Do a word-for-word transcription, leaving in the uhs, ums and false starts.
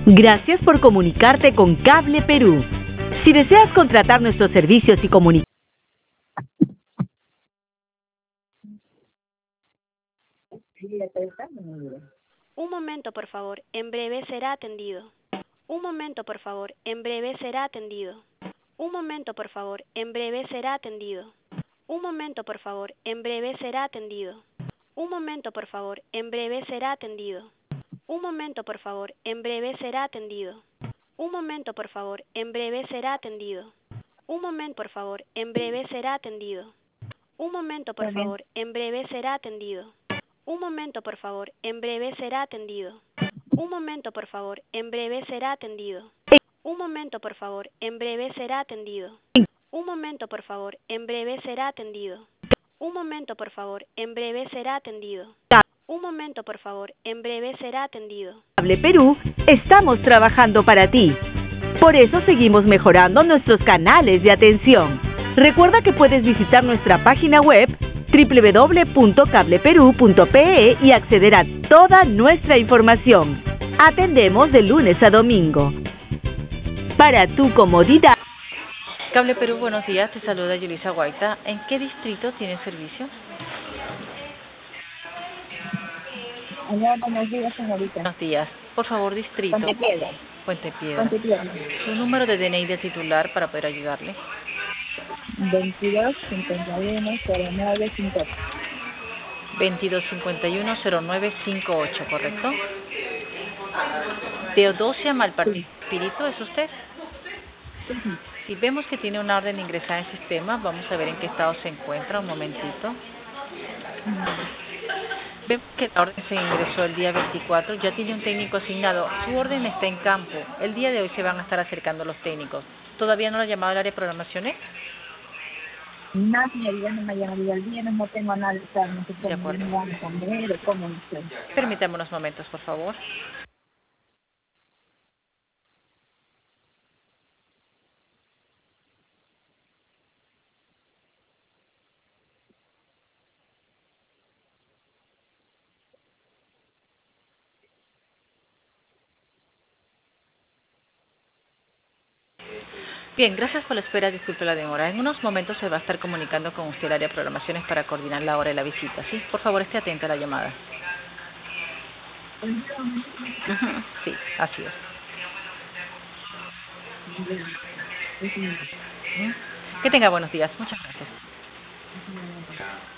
Gracias por comunicarte con Cable Perú. Si deseas contratar nuestros servicios y comunicar... Un momento, por favor. En breve será atendido. Un momento, por favor. En breve será atendido. Un momento, por favor. En breve será atendido. Un momento, por favor. En breve será atendido. Un momento, por favor. En breve será atendido. Un momento, por favor. En breve será atendido. Un momento, por favor. En breve será atendido. Un momento, por favor. En breve será atendido. Un momento, por favor. En breve será atendido. Un momento, por favor. En breve será atendido. Un momento, por favor. En breve será atendido. Un momento, por favor. En breve será atendido. Un momento, por favor. En breve será atendido. Un momento, por favor. En breve será atendido. Un momento, por favor. En breve será atendido. Cable Perú, estamos trabajando para ti. Por eso seguimos mejorando nuestros canales de atención. Recuerda que puedes visitar nuestra página web doble u doble u doble u punto cable perú punto pe e y acceder a toda nuestra información. Atendemos de lunes a domingo. Para tu comodidad. Cable Perú, buenos días. Te saluda Yulisa Guaita. ¿En qué distrito tiene servicio? Hola, buenos días, señorita. Buenos días. Por favor, distrito. Puente Piedra. Puente Piedra. Puente Piedra. Su número de D N I de titular para poder ayudarle. veintidós cincuenta y uno cero nueve cincuenta y ocho. veintidós cincuenta y uno cero nueve cincuenta y ocho, ¿correcto? Teodosia Malpartida Espíritu, ¿es usted? Sí. Si vemos que tiene una orden de ingresar en el sistema, vamos a ver en qué estado se encuentra. Un momentito. Vemos que la orden se ingresó el día veinticuatro, ya tiene un técnico asignado. Su orden está en campo. El día de hoy se van a estar acercando los técnicos. ¿Todavía no lo ha llamado al área de programaciones? No, señorita, no me llama el viernes, no tengo nada de estar, no sé De acuerdo. cómo me van a comer o cómo no sé. Permítame unos momentos, por favor. Bien, gracias por la espera, disculpe la demora. En unos momentos se va a estar comunicando con usted el área de programaciones para coordinar la hora de la visita, ¿sí? Por favor, esté atenta a la llamada. Ujú, sí, así es. Ujú. Que tenga buenos días. Muchas gracias.